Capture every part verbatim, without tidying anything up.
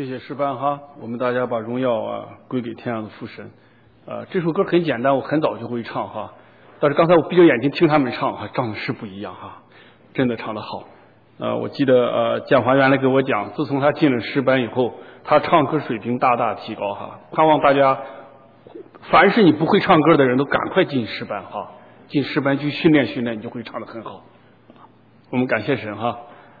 谢谢诗班哈，我们大家把荣耀啊归给天上的父神。呃，这首歌很简单，我很早就会唱哈，但是刚才我闭着眼睛听他们唱哈，唱的是不一样哈，真的唱得好。呃，我记得呃建华原来给我讲，自从他进了诗班以后，他唱歌水平大大提高哈。盼望大家，凡是你不会唱歌的人都赶快进诗班哈，进诗班去训练训练，你就会唱得很好。我们感谢神哈。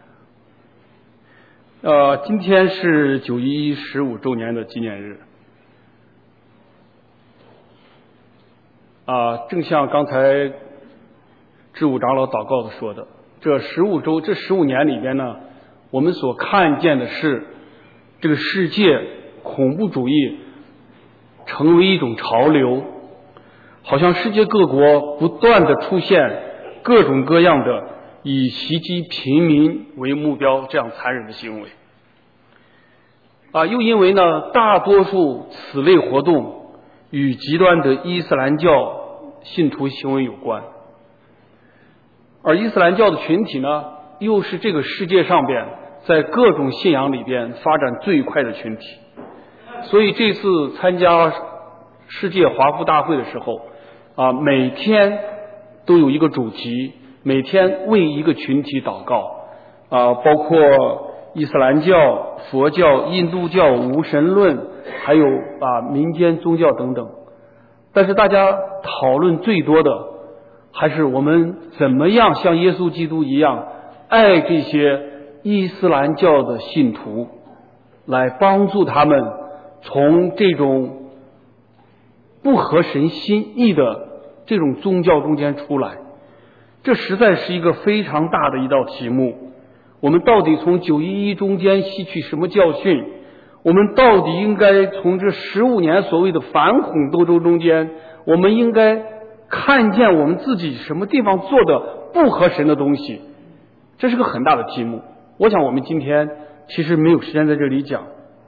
呃，今天是九一十五周年的纪念日。啊，正像刚才知武长老祷告的说的，这十五周这十五年里边呢，我们所看见的是这个世界恐怖主义成为一种潮流，好像世界各国不断的出现各种各样的以袭击平民为目标这样残忍的行为。啊，又因为呢，大多数此类活动与极端的伊斯兰教信徒行为有关，而伊斯兰教的群体呢，又是这个世界上边在各种信仰里边发展最快的群体。所以这次参加世界华夫大会的时候，啊，每天都有一个主题，每天为一个群体祷告，啊，包括伊斯兰教、佛教、印度教、无神论，还有啊民间宗教等等。但是大家讨论最多的还是我们怎么样像耶稣基督一样爱这些伊斯兰教的信徒，来帮助他们从这种不合神心意的这种宗教中间出来。这实在是一个非常大的一道题目。我们到底从九一一中间吸取什么教训？我们到底应该从这十五年所谓的反恐斗争中间，我们应该看见我们自己什么地方做的不合神的东西？这是个很大的题目。我想我们今天其实没有时间在这里讲，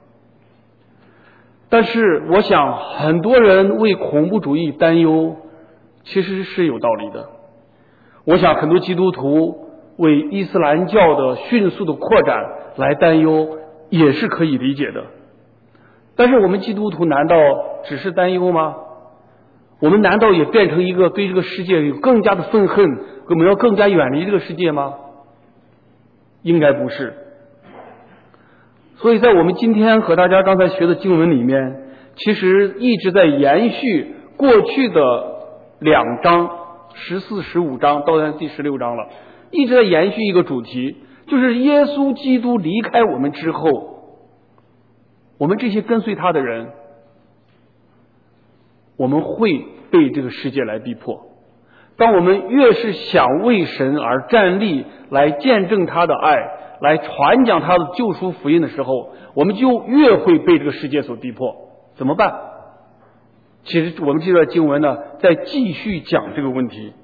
但是我想很多人为恐怖主义担忧其实是有道理的。我想很多基督徒为伊斯兰教的迅速的扩展来担忧也是可以理解的。但是我们基督徒难道只是担忧吗？我们难道也变成一个对这个世界有更加的愤恨，我们要更加远离这个世界吗？应该不是。所以在我们今天和大家刚才学的经文里面，其实一直在延续过去的两章十四、十五章到现在第十六章了，一直在延续一个主题，就是耶稣基督离开我们之后，我们这些跟随他的人，我们会被这个世界来逼迫。当我们越是想为神而站立，来见证他的爱，来传讲他的救赎福音的时候，我们就越会被这个世界所逼迫。怎么办？其实我们这段经文呢，在继续讲这个问题。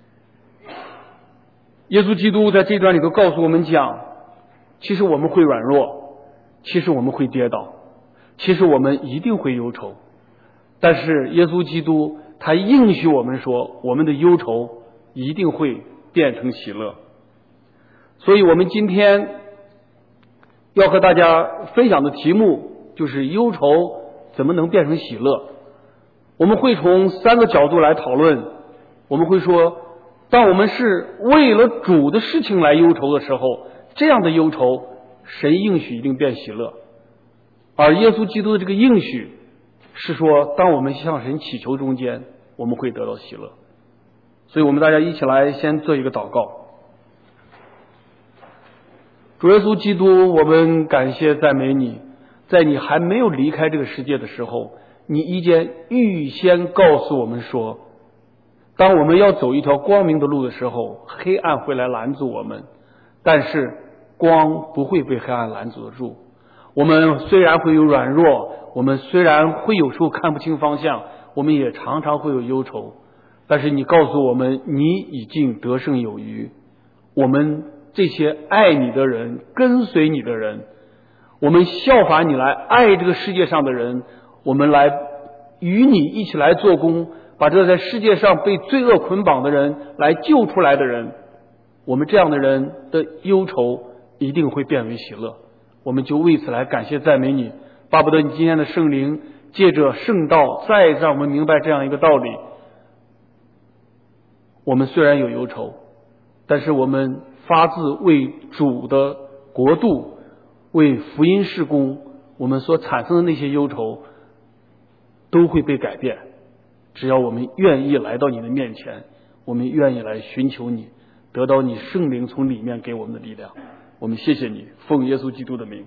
耶稣基督在这段里头告诉我们讲，其实我们会软弱，其实我们会跌倒，其实我们一定会忧愁，但是耶稣基督他应许我们说，我们的忧愁一定会变成喜乐。所以我们今天要和大家分享的题目就是忧愁怎么能变成喜乐。我们会从三个角度来讨论。我们会说，当我们是为了主的事情来忧愁的时候，这样的忧愁神应许一定变喜乐。而耶稣基督的这个应许是说，当我们向神祈求中间，我们会得到喜乐。所以我们大家一起来先做一个祷告。主耶稣基督，我们感谢赞美你，在你还没有离开这个世界的时候，你已经预先告诉我们说，当我们要走一条光明的路的时候，黑暗会来拦阻我们，但是光不会被黑暗拦阻得住。我们虽然会有软弱，我们虽然会有时候看不清方向，我们也常常会有忧愁，但是你告诉我们，你已经得胜有余。我们这些爱你的人，跟随你的人，我们效法你来爱这个世界上的人，我们来与你一起来做工，把这在世界上被罪恶捆绑的人来救出来的人，我们这样的人的忧愁一定会变为喜乐。 我们就为此来感谢赞美你，巴不得你今天的圣灵借着圣道再让我们明白这样一个道理。我们虽然有忧愁，但是我们发自为主的国度，为福音事工，我们所产生的那些忧愁都会被改变，只要我们愿意来到你的面前，我们愿意来寻求你，得到你圣灵从里面给我们的力量。我们谢谢你，奉耶稣基督的名。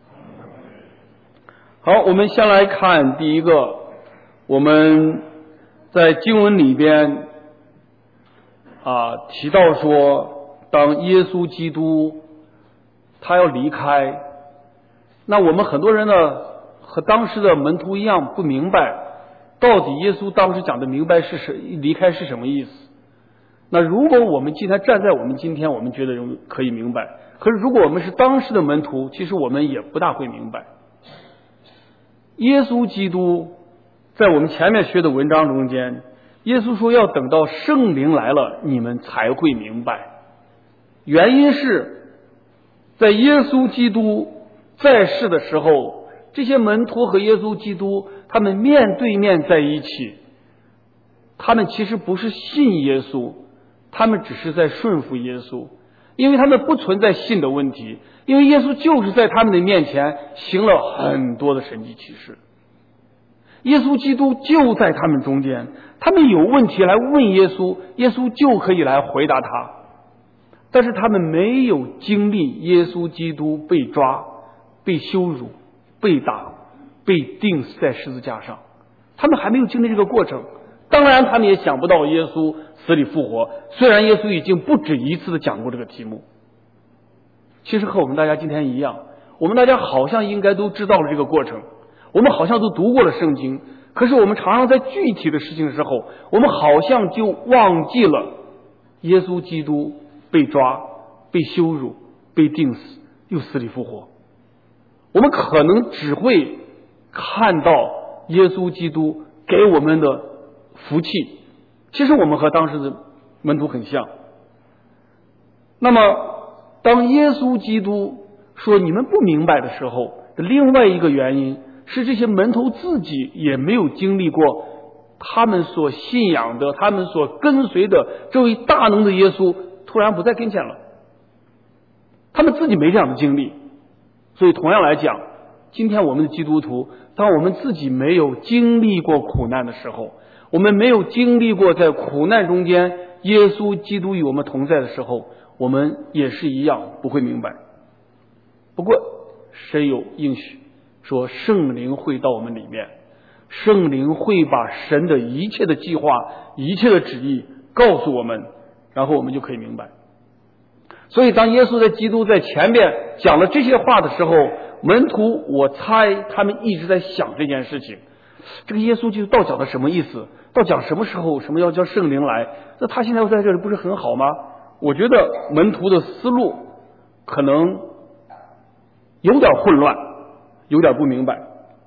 好，我们先来看第一个，我们在经文里边啊提到说，当耶稣基督他要离开，那我们很多人呢和当时的门徒一样不明白，到底耶稣当时讲的明白是什离开是什么意思。那如果我们今天站在我们今天，我们觉得可以明白，可是如果我们是当时的门徒，其实我们也不大会明白。耶稣基督在我们前面学的文章中间，耶稣说要等到圣灵来了，你们才会明白。原因是在耶稣基督在世的时候，这些门徒和耶稣基督他们面对面在一起，他们其实不是信耶稣，他们只是在顺服耶稣，因为他们不存在信的问题，因为耶稣就是在他们的面前行了很多的神迹奇事，耶稣基督就在他们中间，他们有问题来问耶稣，耶稣就可以来回答他，但是他们没有经历耶稣基督被抓、被羞辱、被打、被钉死在十字架上，他们还没有经历这个过程。当然他们也想不到耶稣死里复活，虽然耶稣已经不止一次的讲过这个题目。其实和我们大家今天一样，我们大家好像应该都知道了这个过程，我们好像都读过了圣经，可是我们常常在具体的事情的时候，我们好像就忘记了耶稣基督被抓、被羞辱、被钉死，又死里复活。我们可能只会看到耶稣基督给我们的福气，其实我们和当时的门徒很像。那么当耶稣基督说你们不明白的时候，另外一个原因是这些门徒自己也没有经历过他们所信仰的、他们所跟随的这位大能的耶稣突然不在跟前了，他们自己没这样的经历。所以同样来讲，今天我们的基督徒，当我们自己没有经历过苦难的时候，我们没有经历过在苦难中间耶稣基督与我们同在的时候，我们也是一样不会明白。不过谁有应许说圣灵会到我们里面，圣灵会把神的一切的计划、一切的旨意告诉我们，然后我们就可以明白。所以当耶稣在基督在前面讲了这些话的时候，门徒我猜他们一直在想这件事情，这个耶稣基督到讲的什么意思，到讲什么时候什么要叫圣灵来，那他现在在这里不是很好吗？我觉得门徒的思路可能有点混乱，有点不明白。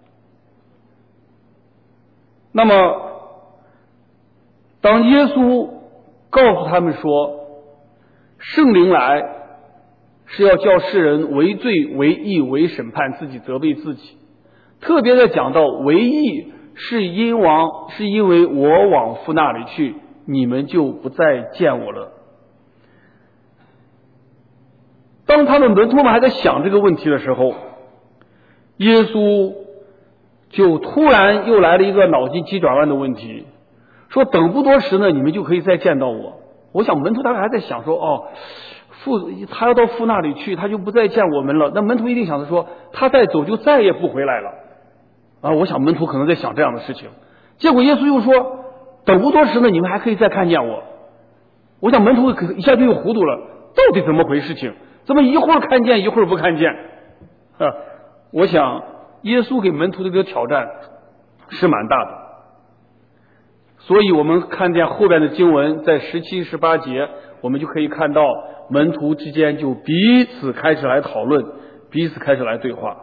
那么当耶稣告诉他们说圣灵来是要叫世人为罪为义为审判，自己责备自己，特别的讲到为义是因往是因为我往父那里去，你们就不再见我了。当他们门徒们还在想这个问题的时候，耶稣就突然又来了一个脑筋急转弯的问题，说等不多时呢，你们就可以再见到我。我想门徒大概还在想说，哦，父他要到父那里去，他就不再见我们了。那门徒一定想着说，他再走就再也不回来了啊！我想门徒可能在想这样的事情。结果耶稣又说，等不多时呢，你们还可以再看见我。我想门徒一下就又糊涂了，到底怎么回事情？怎么一会儿看见一会儿不看见？啊，我想耶稣给门徒的这个挑战是蛮大的。所以我们看见后边的经文，在十七、十八节，我们就可以看到门徒之间就彼此开始来讨论，彼此开始来对话。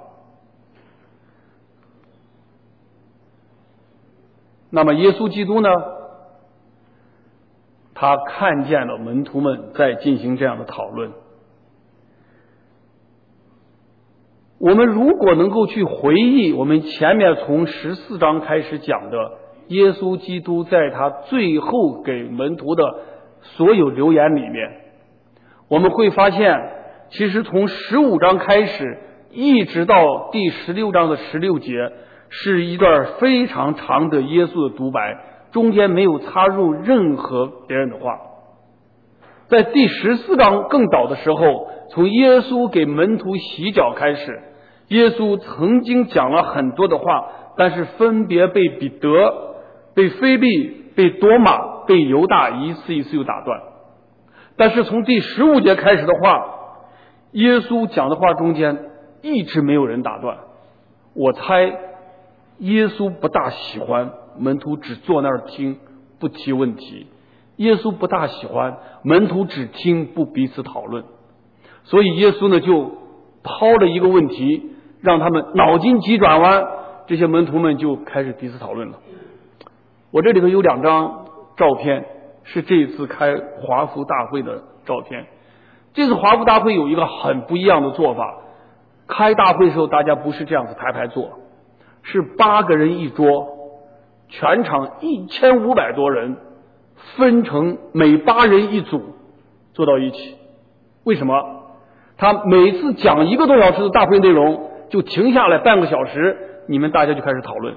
那么耶稣基督呢，他看见了门徒们在进行这样的讨论。 我们如果能够去回忆我们前面从十四章开始讲的耶稣基督在他最后给门徒的所有留言里面，我们会发现其实从十五章开始一直到第十六章的十六节是一段非常长的耶稣的独白，中间没有插入任何别人的话。在第十四章更早的时候，从耶稣给门徒洗脚开始，耶稣曾经讲了很多的话，但是分别被彼得、被腓利、被多马、被犹大一次一次又打断。但是从第十五节开始的话，耶稣讲的话中间一直没有人打断。我猜耶稣不大喜欢门徒只坐那儿听不提问题，耶稣不大喜欢门徒只听不彼此讨论，所以耶稣呢就抛了一个问题，让他们脑筋急转弯，这些门徒们就开始彼此讨论了。我这里头有两张照片，是这一次开华福大会的照片。这次华福大会有一个很不一样的做法，开大会的时候大家不是这样子排排坐，是八个人一桌，全场一千五百多人分成每八人一组坐到一起。为什么？他每次讲一个多小时的大会内容，就停下来半个小时，你们大家就开始讨论。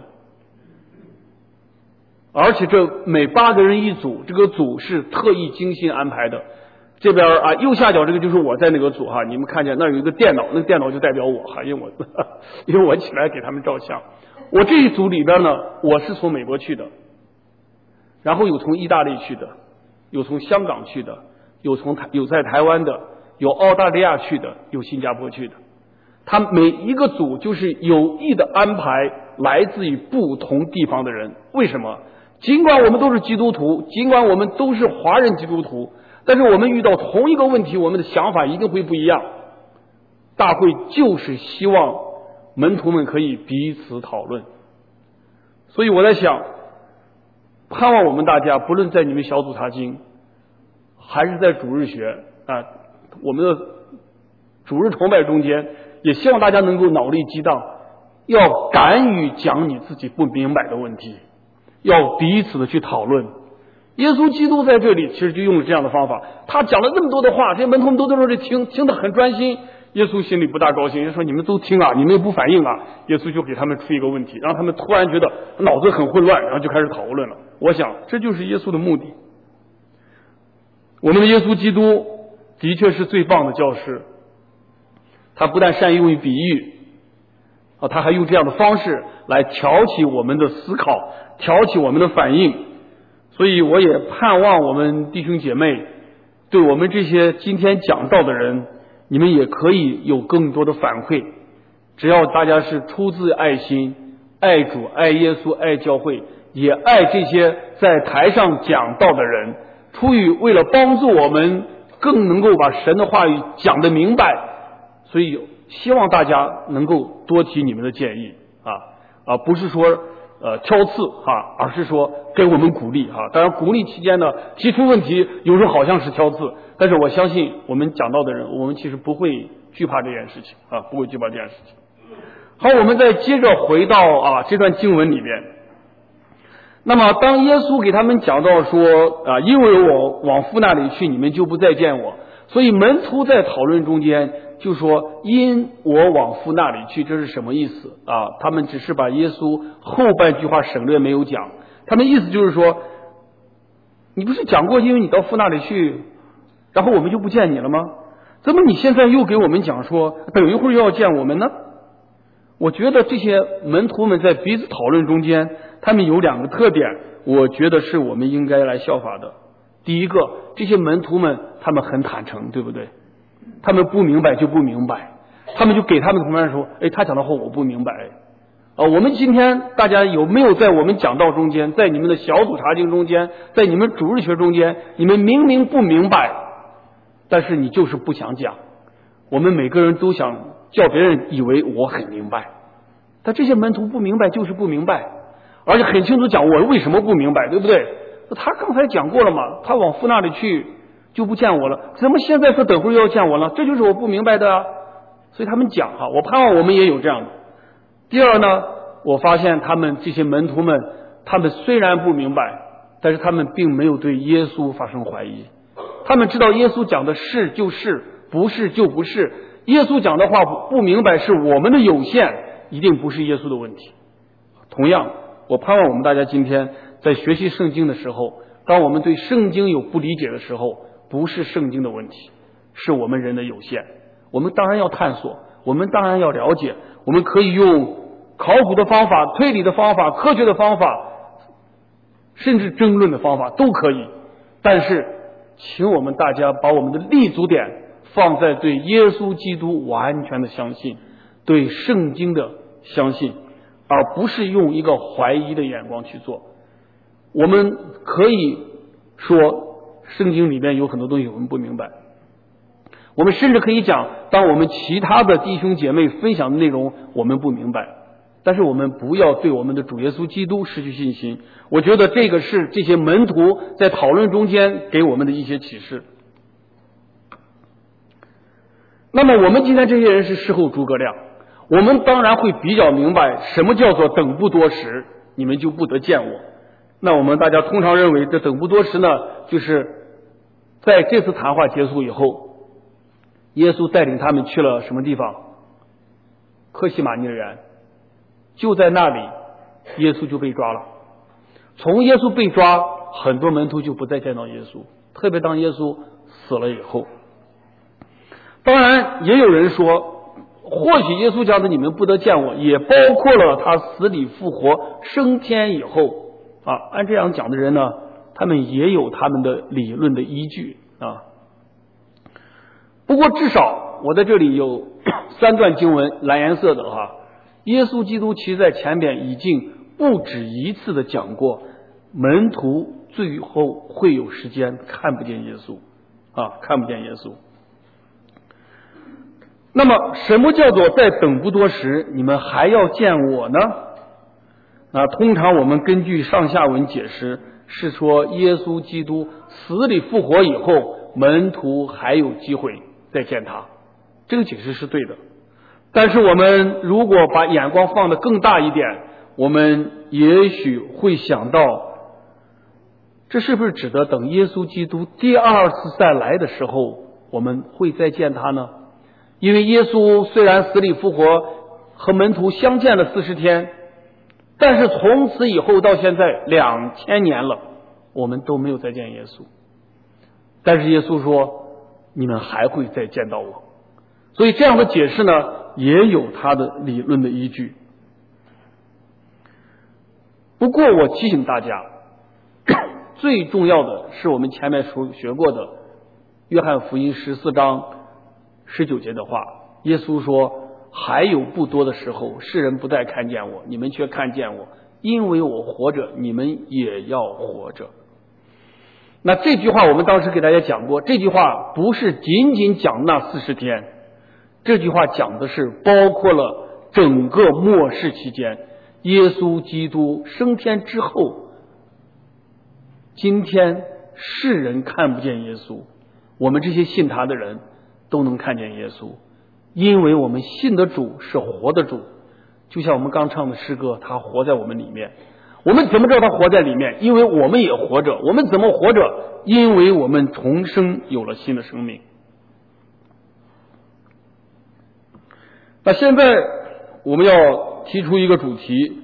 而且这每八个人一组，这个组是特意精心安排的。这边啊，右下角这个就是我在那个组哈，你们看见那有一个电脑，那个电脑就代表我哈，因为我因为我起来给他们照相。我这一组里边呢，我是从美国去的，然后有从意大利去的，有从香港去的，有从台有在台湾的，有澳大利亚去的，有新加坡去的。他每一个组就是有意的安排来自于不同地方的人。为什么？尽管我们都是基督徒，尽管我们都是华人基督徒，但是我们遇到同一个问题，我们的想法一定会不一样。大会就是希望门徒们可以彼此讨论。所以我在想，盼望我们大家不论在你们小组查经还是在主日学啊，我们的主日崇拜中间，也希望大家能够脑力激荡，要敢于讲你自己不明白的问题，要彼此的去讨论。耶稣基督在这里其实就用了这样的方法，他讲了那么多的话，这些门徒们都在这里听，听得很专心。耶稣心里不大高兴，就说你们都听啊，你们也不反应啊。耶稣就给他们出一个问题，让他们突然觉得脑子很混乱，然后就开始讨论了。我想这就是耶稣的目的。我们的耶稣基督的确是最棒的教师，他不但善用于比喻啊，他还用这样的方式来挑起我们的思考，挑起我们的反应。所以我也盼望我们弟兄姐妹对我们这些今天讲道的人，你们也可以有更多的反馈。只要大家是出自爱心，爱主、爱耶稣、爱教会，也爱这些在台上讲道的人，出于为了帮助我们更能够把神的话语讲得明白，所以希望大家能够多提你们的建议啊啊，不是说呃挑刺哈、啊，而是说给我们鼓励哈、啊。当然鼓励期间呢，提出问题有时候好像是挑刺，但是我相信我们讲道的人，我们其实不会惧怕这件事情啊，不会惧怕这件事情。好，我们再接着回到啊这段经文里边。那么当耶稣给他们讲到说啊，因为我往父那里去，你们就不再见我，所以门徒在讨论中间就说因我往父那里去，这是什么意思啊？他们只是把耶稣后半句话省略没有讲，他们意思就是说，你不是讲过因为你到父那里去，然后我们就不见你了吗？怎么你现在又给我们讲说等一会儿又要见我们呢？我觉得这些门徒们在彼此讨论中间，他们有两个特点，我觉得是我们应该来效法的。第一个，这些门徒们他们很坦诚，对不对？他们不明白就不明白，他们就给他们同伴说，哎，他讲的话我不明白。啊，我们今天大家有没有在我们讲道中间，在你们的小组查经中间，在你们主日学中间，你们明明不明白，但是你就是不想讲。我们每个人都想叫别人以为我很明白，但这些门徒不明白就是不明白，而且很清楚讲我为什么不明白，对不对？他刚才讲过了嘛，他往父那里去就不见我了，怎么现在说等会儿要见我了？这就是我不明白的啊！ 所以他们讲哈，我盼望我们也有这样的。第二呢，我发现他们这些门徒们，他们虽然不明白，但是他们并没有对耶稣发生怀疑。他们知道耶稣讲的是就是，不是就不是。耶稣讲的话不明白是我们的有限，一定不是耶稣的问题。同样，我盼望我们大家今天在学习圣经的时候，当我们对圣经有不理解的时候，不是圣经的问题，是我们人的有限。我们当然要探索，我们当然要了解，我们可以用考古的方法、推理的方法、科学的方法，甚至争论的方法都可以。但是请我们大家把我们的立足点放在对耶稣基督完全的相信，对圣经的相信，而不是用一个怀疑的眼光去做。我们可以说圣经里面有很多东西我们不明白，我们甚至可以讲，当我们其他的弟兄姐妹分享的内容我们不明白，但是我们不要对我们的主耶稣基督失去信心。我觉得这个是这些门徒在讨论中间给我们的一些启示。那么我们今天这些人是事后诸葛亮，我们当然会比较明白什么叫做等不多时，你们就不得见我。那我们大家通常认为这等不多时呢，就是在这次谈话结束以后，耶稣带领他们去了什么地方？客西马尼园。就在那里，耶稣就被抓了。从耶稣被抓，很多门徒就不再见到耶稣，特别当耶稣死了以后。当然也有人说，或许耶稣讲的你们不得见我，也包括了他死里复活升天以后啊。按这样讲的人呢，他们也有他们的理论的依据啊。不过至少我在这里有三段经文，蓝颜色的哈。耶稣基督其实在前边已经不止一次的讲过，门徒最后会有时间看不见耶稣啊，看不见耶稣。那么什么叫做在等不多时你们还要见我呢？那通常我们根据上下文解释是说，耶稣基督死里复活以后，门徒还有机会再见他，这个解释是对的。但是我们如果把眼光放得更大一点，我们也许会想到，这是不是指的等耶稣基督第二次再来的时候，我们会再见他呢？因为耶稣虽然死里复活，和门徒相见了四十天，但是从此以后到现在两千年了，我们都没有再见耶稣。但是耶稣说，你们还会再见到我。所以这样的解释呢，也有它的理论的依据。不过我提醒大家，最重要的是我们前面所学过的约翰福音十四章十九节的话，耶稣说，还有不多的时候，世人不再看见我，你们却看见我，因为我活着，你们也要活着。那这句话我们当时给大家讲过，这句话不是仅仅讲那四十天，这句话讲的是包括了整个末世期间，耶稣基督升天之后，今天世人看不见耶稣，我们这些信他的人都能看见耶稣，因为我们信的主是活的主。就像我们刚唱的诗歌，他活在我们里面。我们怎么知道他活在里面？因为我们也活着。我们怎么活着？因为我们重生，有了新的生命。那现在我们要提出一个主题，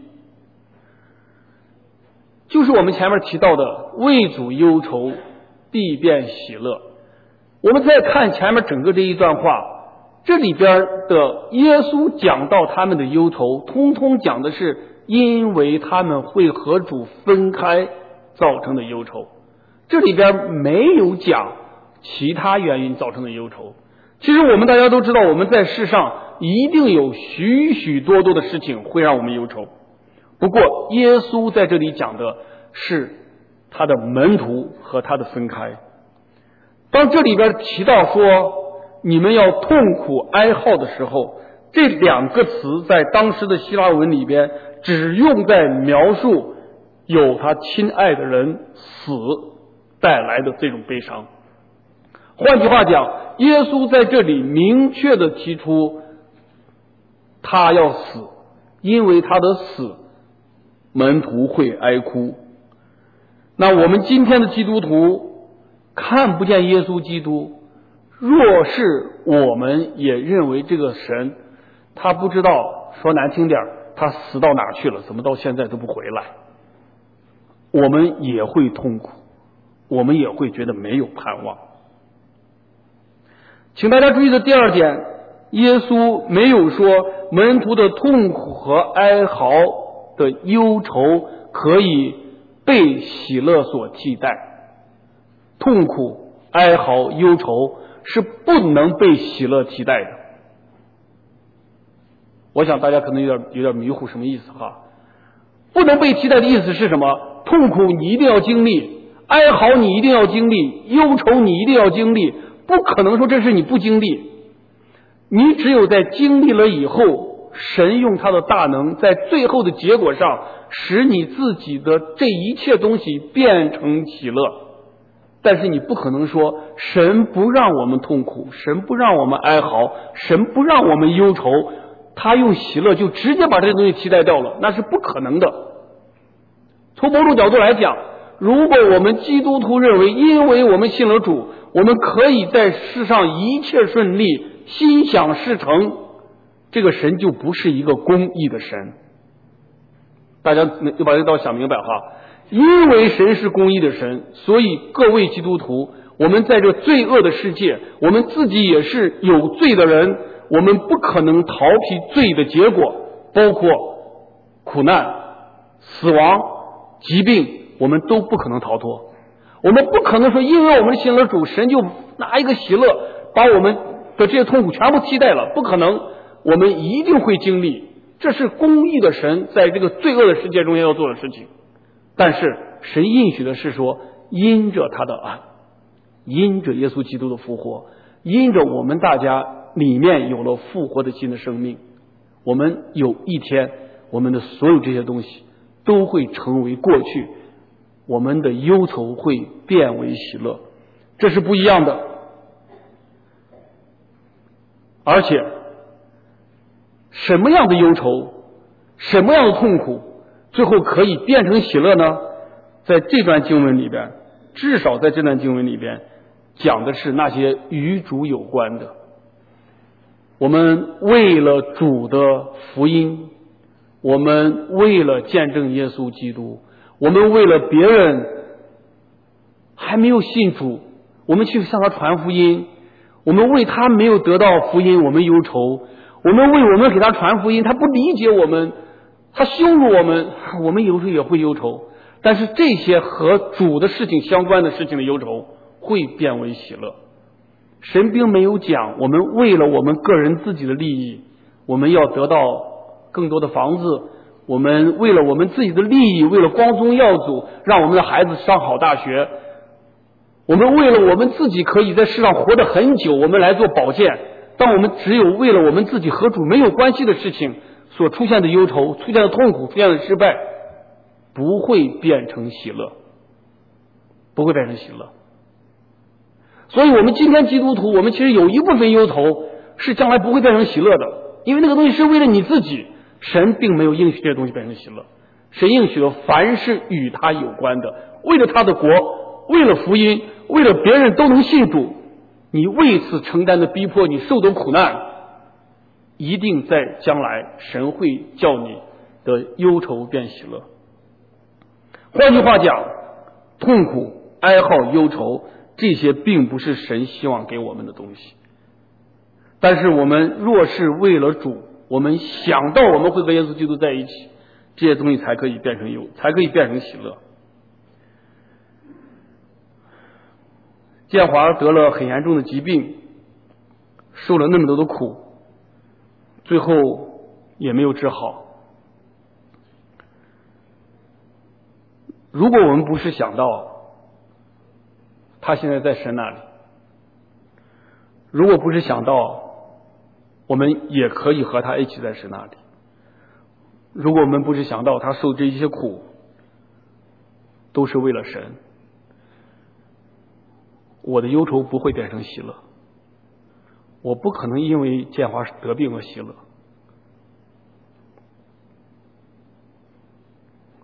就是我们前面提到的为主忧愁，必变喜乐。我们再看前面整个这一段话，这里边的耶稣讲到他们的忧愁，通通讲的是因为他们会和主分开造成的忧愁，这里边没有讲其他原因造成的忧愁。其实我们大家都知道，我们在世上一定有许许多多的事情会让我们忧愁，不过耶稣在这里讲的是他的门徒和他的分开。当这里边提到说你们要痛苦哀号的时候，这两个词在当时的希腊文里边只用在描述有他亲爱的人死带来的这种悲伤。换句话讲，耶稣在这里明确的提出他要死，因为他的死，门徒会哀哭。那我们今天的基督徒看不见耶稣基督，若是我们也认为这个神，他不知道，说难听点，他死到哪去了，怎么到现在都不回来，我们也会痛苦，我们也会觉得没有盼望。请大家注意的第二点，耶稣没有说门徒的痛苦和哀嚎的忧愁可以被喜乐所替代。痛苦、哀嚎、忧愁是不能被喜乐替代的。我想大家可能有点有点迷糊，什么意思哈？不能被替代的意思是什么？痛苦你一定要经历，哀嚎你一定要经历，忧愁你一定要经历，不可能说这是你不经历。你只有在经历了以后，神用他的大能在最后的结果上使你自己的这一切东西变成喜乐。但是你不可能说神不让我们痛苦，神不让我们哀嚎，神不让我们忧愁，他用喜乐就直接把这些东西替代掉了，那是不可能的。从某种角度来讲，如果我们基督徒认为因为我们信了主，我们可以在世上一切顺利，心想事成，这个神就不是一个公义的神。大家就把这道想明白哈。因为神是公义的神，所以各位基督徒，我们在这罪恶的世界，我们自己也是有罪的人，我们不可能逃避罪的结果，包括苦难、死亡、疾病，我们都不可能逃脱。我们不可能说因为我们信了主，神就拿一个喜乐把我们的这些痛苦全部替代了，不可能。我们一定会经历，这是公义的神在这个罪恶的世界中间要做的事情。但是神应许的是说，因着他的爱，因着耶稣基督的复活，因着我们大家里面有了复活的新的生命，我们有一天我们的所有这些东西都会成为过去，我们的忧愁会变为喜乐，这是不一样的。而且什么样的忧愁，什么样的痛苦最后可以变成喜乐呢？在这段经文里边，至少在这段经文里边讲的是那些与主有关的。我们为了主的福音，我们为了见证耶稣基督，我们为了别人还没有信主，我们去向他传福音，我们为他没有得到福音我们忧愁，我们为我们给他传福音，他不理解我们，他羞辱我们，我们有时候也会忧愁。但是这些和主的事情相关的事情的忧愁会变为喜乐。神并没有讲我们为了我们个人自己的利益，我们要得到更多的房子，我们为了我们自己的利益，为了光宗耀祖，让我们的孩子上好大学，我们为了我们自己可以在世上活得很久，我们来做保健。当我们只有为了我们自己和主没有关系的事情所出现的忧愁，出现的痛苦，出现的失败，不会变成喜乐，不会变成喜乐。所以我们今天基督徒，我们其实有一部分忧愁是将来不会变成喜乐的，因为那个东西是为了你自己，神并没有应许这些东西变成喜乐。神应许了凡是与他有关的，为了他的国，为了福音，为了别人都能信主，你为此承担的逼迫，你受的苦难，一定在将来神会叫你的忧愁变喜乐。换句话讲，痛苦、哀嚎、忧愁，这些并不是神希望给我们的东西。但是我们若是为了主，我们想到我们会和耶稣基督在一起，这些东西才可以变成忧，才可以变成喜乐。建华得了很严重的疾病，受了那么多的苦，最后也没有治好。如果我们不是想到他现在在神那里，如果不是想到我们也可以和他一起在神那里，如果我们不是想到他受这一些苦都是为了神，我的忧愁不会变成喜乐。我不可能因为建华得病而喜乐，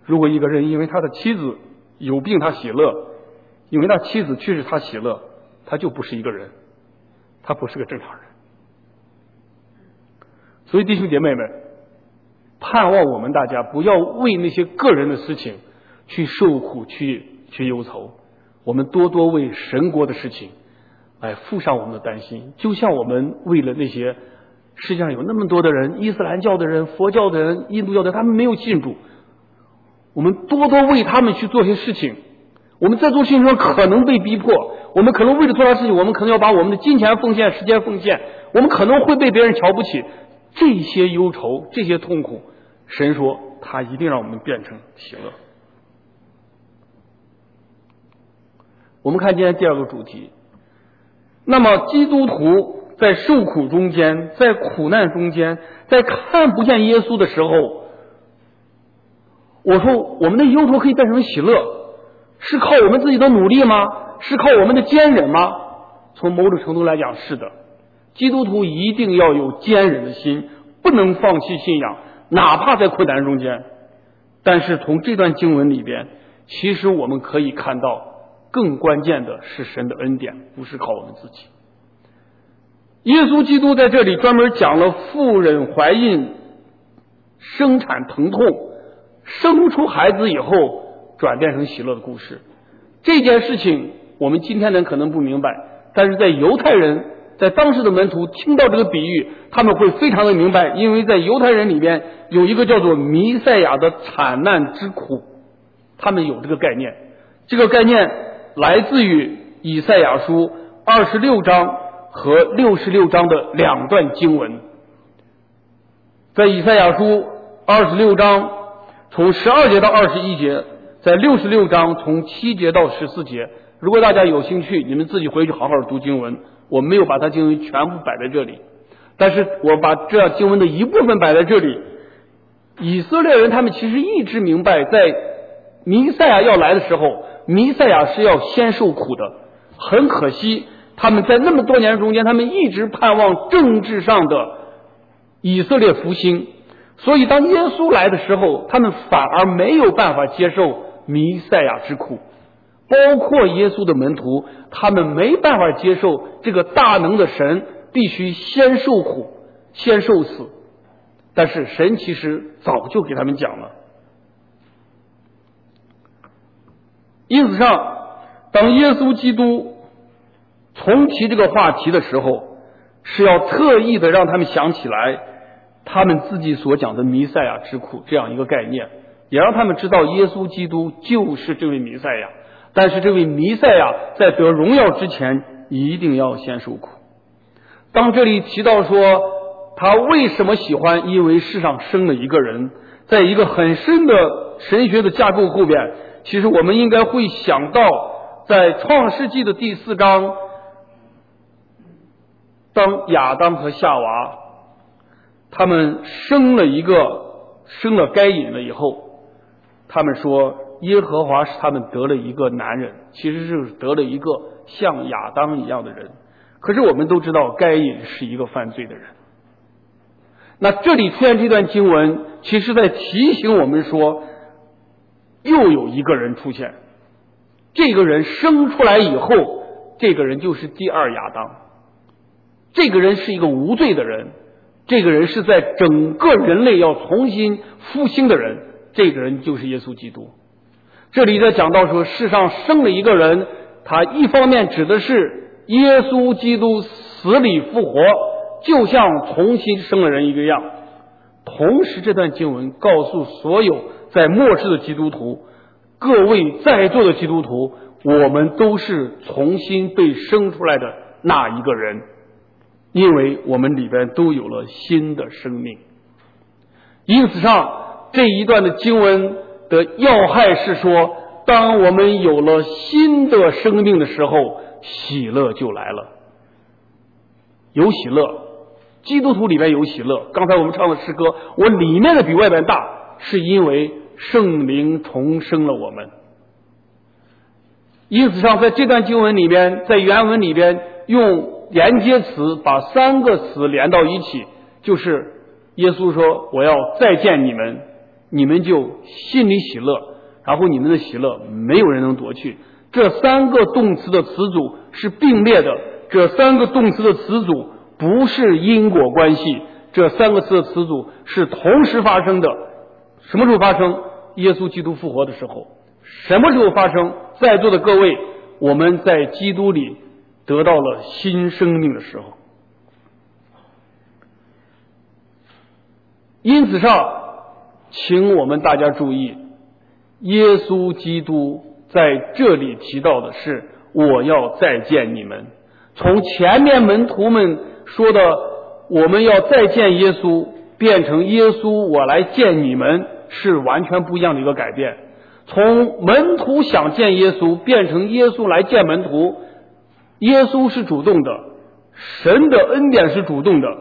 如果一个人因为他的妻子有病他喜乐，因为他妻子去世他喜乐，他就不是一个人，他不是个正常人。所以弟兄姐妹们，盼望我们大家不要为那些个人的事情去受苦去去忧愁，我们多多为神国的事情来付上我们的担心。就像我们为了那些世界上有那么多的人，伊斯兰教的人、佛教的人、印度教的人，他们没有信主，我们多多为他们去做些事情。我们在做事情上可能被逼迫，我们可能为了做到事情，我们可能要把我们的金钱奉献、时间奉献，我们可能会被别人瞧不起。这些忧愁，这些痛苦，神说他一定让我们变成喜乐。我们看今天第二个主题，那么基督徒在受苦中间，在苦难中间，在看不见耶稣的时候，我说我们的忧愁可以变成喜乐，是靠我们自己的努力吗？是靠我们的坚忍吗？从某种程度来讲是的。基督徒一定要有坚忍的心，不能放弃信仰，哪怕在困难中间。但是从这段经文里边，其实我们可以看到更关键的是神的恩典，不是靠我们自己。耶稣基督在这里专门讲了妇人怀孕生产疼痛，生出孩子以后转变成喜乐的故事。这件事情我们今天人可能不明白，但是在犹太人，在当时的门徒听到这个比喻，他们会非常的明白，因为在犹太人里边有一个叫做弥赛亚的惨难之苦，他们有这个概念。这个概念来自于以赛亚书二十六章和六十六章的两段经文。在以赛亚书二十六章从十二节到二十一节，在六十六章从七节到十四节。如果大家有兴趣，你们自己回去好好读经文，我没有把它经文全部摆在这里，但是我把这样经文的一部分摆在这里。以色列人他们其实一直明白，在弥赛亚要来的时候，弥赛亚是要先受苦的。很可惜，他们在那么多年中间，他们一直盼望政治上的以色列复兴，所以当耶稣来的时候，他们反而没有办法接受弥赛亚之苦。包括耶稣的门徒，他们没办法接受这个大能的神必须先受苦，先受死。但是神其实早就给他们讲了。因此上，当耶稣基督重提这个话题的时候，是要特意的让他们想起来他们自己所讲的弥赛亚之苦这样一个概念，也让他们知道耶稣基督就是这位弥赛亚。但是这位弥赛亚在得荣耀之前一定要先受苦。当这里提到说他为什么喜欢，因为世上生了一个人，在一个很深的神学的架构后边，其实我们应该会想到在创世纪的第四章，当亚当和夏娃他们生了一个生了该隐了以后，他们说耶和华使他们得了一个男人，其实是得了一个像亚当一样的人。可是我们都知道该隐是一个犯罪的人。那这里出现这段经文，其实在提醒我们说，又有一个人出现，这个人生出来以后，这个人就是第二亚当。这个人是一个无罪的人，这个人是在整个人类要重新复兴的人，这个人就是耶稣基督。这里在讲到说世上生了一个人，他一方面指的是耶稣基督死里复活，就像重新生了人一个样。同时这段经文告诉所有在末世的基督徒，各位在座的基督徒，我们都是重新被生出来的那一个人，因为我们里边都有了新的生命。因此上这一段的经文的要害是说，当我们有了新的生命的时候，喜乐就来了。有喜乐，基督徒里面有喜乐。刚才我们唱的诗歌，我里面的比外面大，是因为圣灵重生了我们。因此上在这段经文里边，在原文里边用连接词把三个词连到一起，就是耶稣说我要再见你们， 你们就心里喜乐，然后你们的喜乐没有人能夺去。这三个动词的词组是并列的，这三个动词的词组不是因果关系，这三个词的词组是同时发生的。什么时候发生？耶稣基督复活的时候。什么时候发生？在座的各位，我们在基督里得到了新生命的时候。因此上，请我们大家注意，耶稣基督在这里提到的是我要再见你们。从前面门徒们说的我们要再见耶稣，变成耶稣我来见你们，是完全不一样的一个改变。从门徒想见耶稣变成耶稣来见门徒，耶稣是主动的，神的恩典是主动的。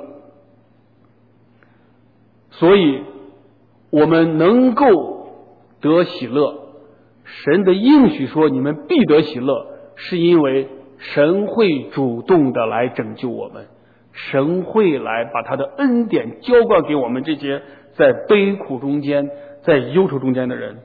所以我们能够得喜乐，神的应许说你们必得喜乐，是因为神会主动的来拯救我们，神会来把他的恩典浇灌给我们这些在悲苦中间在忧愁中间的人。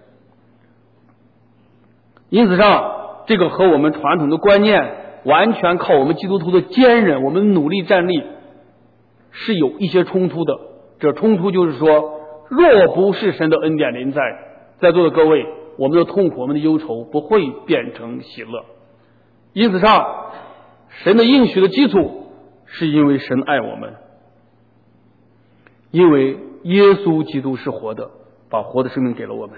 因此上，这个和我们传统的观念完全靠我们基督徒的坚韧，我们努力站立是有一些冲突的。这冲突就是说，若不是神的恩典临在，在座的各位，我们的痛苦我们的忧愁不会变成喜乐。因此上，神的应许的基础是因为神爱我们，因为耶稣基督是活的，把活的生命给了我们。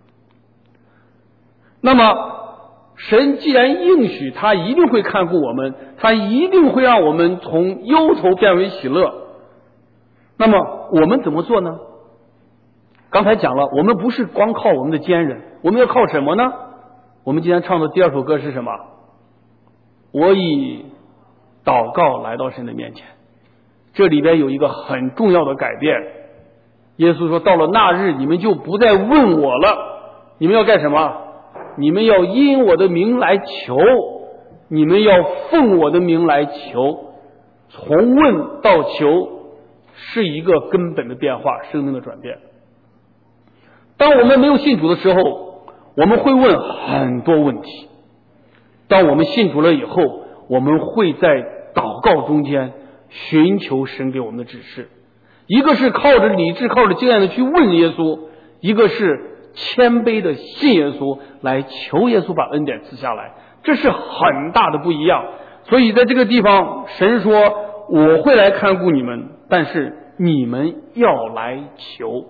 那么神既然应许，他一定会看顾我们，他一定会让我们从忧愁变为喜乐。那么我们怎么做呢？刚才讲了，我们不是光靠我们的坚韧，我们要靠什么呢？我们今天唱的第二首歌是什么？我以祷告来到神的面前。这里边有一个很重要的改变。耶稣说，到了那日，你们就不再问我了，你们要干什么？你们要因我的名来求，你们要奉我的名来求。从问到求是一个根本的变化，生命的转变。当我们没有信主的时候，我们会问很多问题。当我们信主了以后，我们会在祷告中间寻求神给我们的指示。一个是靠着理智靠着经验的去问耶稣，一个是谦卑的信耶稣来求耶稣把恩典赐下来，这是很大的不一样。所以在这个地方，神说我会来看顾你们，但是你们要来求。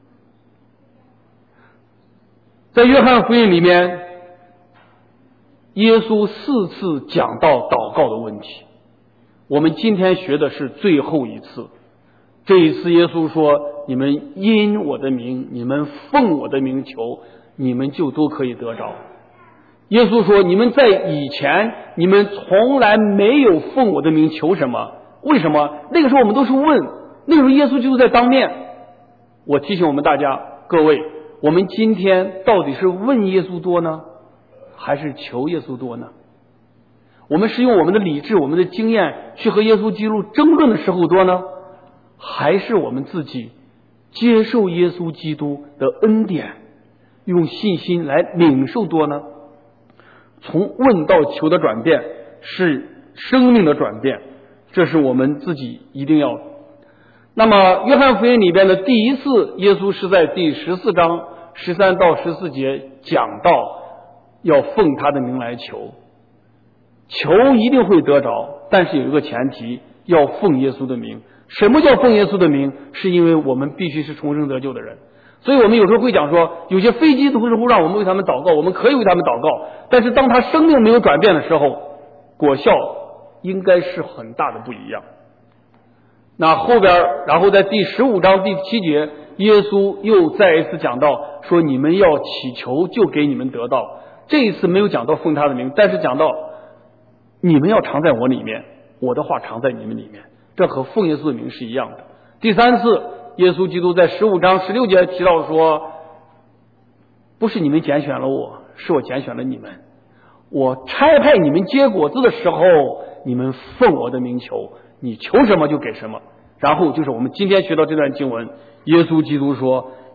在约翰福音里面，耶稣四次讲到祷告的问题，我们今天学的是最后一次。这一次耶稣说，你们因我的名，你们奉我的名求，你们就都可以得着。耶稣说，你们在以前你们从来没有奉我的名求什么。为什么？那个时候我们都是问，那个时候耶稣就在当面。我提醒我们大家，各位，我们今天到底是问耶稣多呢，还是求耶稣多呢？我们是用我们的理智我们的经验去和耶稣基督争论的时候多呢，还是我们自己接受耶稣基督的恩典，用信心来领受多呢？从问到求的转变是生命的转变，这是我们自己一定要。那么约翰福音里边的第一次，耶稣是在第十四章十三到十四节讲到要奉他的名来求，求一定会得着，但是有一个前提，要奉耶稣的名。什么叫奉耶稣的名？是因为我们必须是重生得救的人。所以我们有时候会讲说，有些非基督徒让我们为他们祷告，我们可以为他们祷告，但是当他生命没有转变的时候，果效应该是很大的不一样。那后边，然后在第十五章第七节，耶稣又再一次讲到说，你们要祈求就给你们得到。这一次没有讲到奉他的名，但是讲到你们要常在我里面，我的话常在你们里面，这和奉耶稣的名是一样的。第三次，耶稣基督在十五章十六节提到说，不是你们拣选了我，是我拣选了你们。我差派你们结果子的时候，你们奉我的名求，你求什么就给什么。然后就是我们今天学到这段经文，耶稣基督说，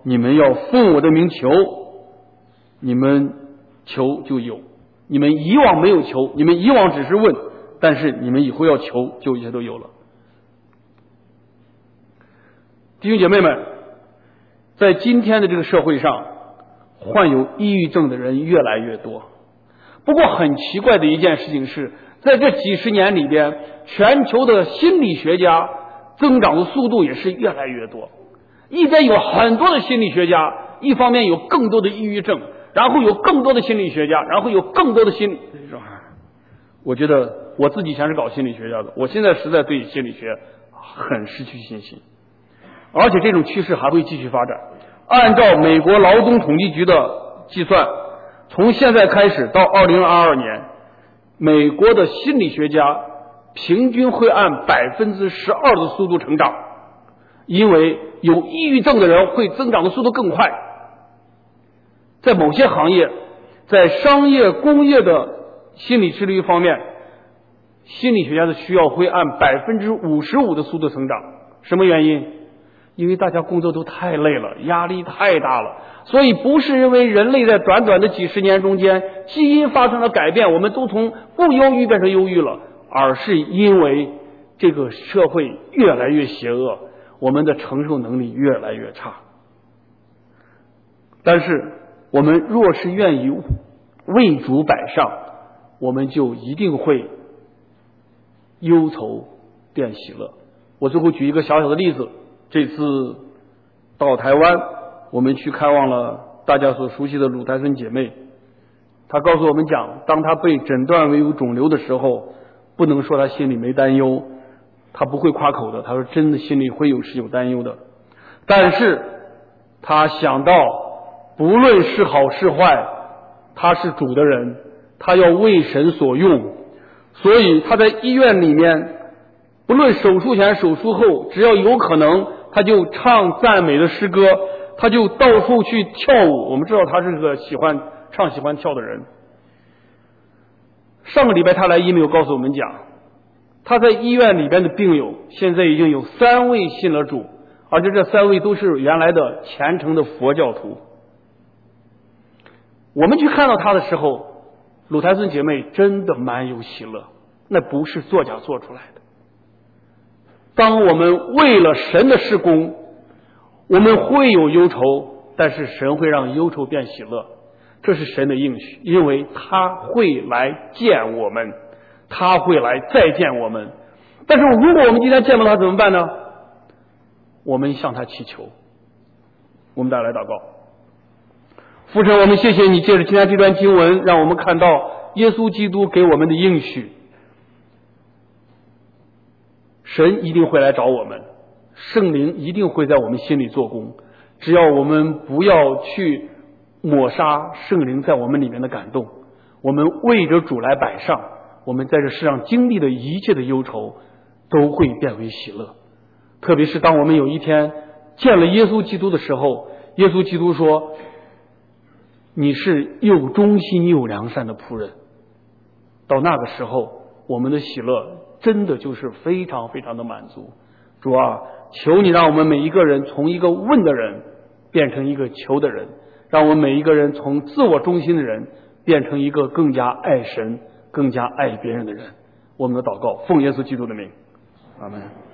你们要奉我的名求，你们求就有。你们以往没有求，你们以往只是问，但是你们以后要求，就一切都有了。弟兄姐妹们，在今天的这个社会上，患有抑郁症的人越来越多。不过很奇怪的一件事情是，在这几十年里边，全球的心理学家增长的速度也是越来越多。一边有很多的心理学家，一方面有更多的抑郁症，然后有更多的心理学家，然后有更多的心理。我觉得我自己以前是搞心理学家的，我现在实在对心理学很失去信心，而且这种趋势还会继续发展。按照美国劳动统计局的计算，从现在开始到二零二二年，美国的心理学家平均会按百分之十二的速度成长，因为有抑郁症的人会增长的速度更快。在某些行业，在商业工业的心理治疗方面，心理学家的需要会按百分之五十五的速度成长。什么原因？因为大家工作都太累了，压力太大了，所以不是因为人类在短短的几十年中间基因发生了改变，我们都从不忧郁变成忧郁了，而是因为这个社会越来越邪恶，我们的承受能力越来越差。但是我们若是愿意为主摆上，我们就一定会忧愁变喜乐。我最后举一个小小的例子，这次到台湾，我们去看望了大家所熟悉的鲁台森姐妹。她告诉我们讲，当她被诊断为有肿瘤的时候，不能说她心里没担忧，她不会夸口的，她说真的心里会有是有担忧的。但是她想到不论是好是坏，她是主的人，她要为神所用，所以她在医院里面，不论手术前手术后，只要有可能他就唱赞美的诗歌，他就到处去跳舞。我们知道他是个喜欢唱喜欢跳的人。上个礼拜他来医没有告诉我们讲，他在医院里边的病友现在已经有三位信了主，而且这三位都是原来的虔诚的佛教徒。我们去看到他的时候，鲁台孙姐妹真的蛮有喜乐，那不是作假做出来的。当我们为了神的事工，我们会有忧愁，但是神会让忧愁变喜乐，这是神的应许，因为他会来见我们，他会来再见我们。但是如果我们今天见不到他怎么办呢？我们向他祈求。我们大家来祷告。父神，我们谢谢你借着今天这段经文，让我们看到耶稣基督给我们的应许，神一定会来找我们，圣灵一定会在我们心里做工，只要我们不要去抹杀圣灵在我们里面的感动，我们为着主来摆上，我们在这世上经历的一切的忧愁都会变为喜乐。特别是当我们有一天见了耶稣基督的时候，耶稣基督说，你是又忠心又良善的仆人。到那个时候，我们的喜乐真的就是非常非常的满足。主啊，求你让我们每一个人从一个问的人变成一个求的人，让我们每一个人从自我中心的人变成一个更加爱神更加爱别人的人。我们的祷告奉耶稣基督的名，阿们。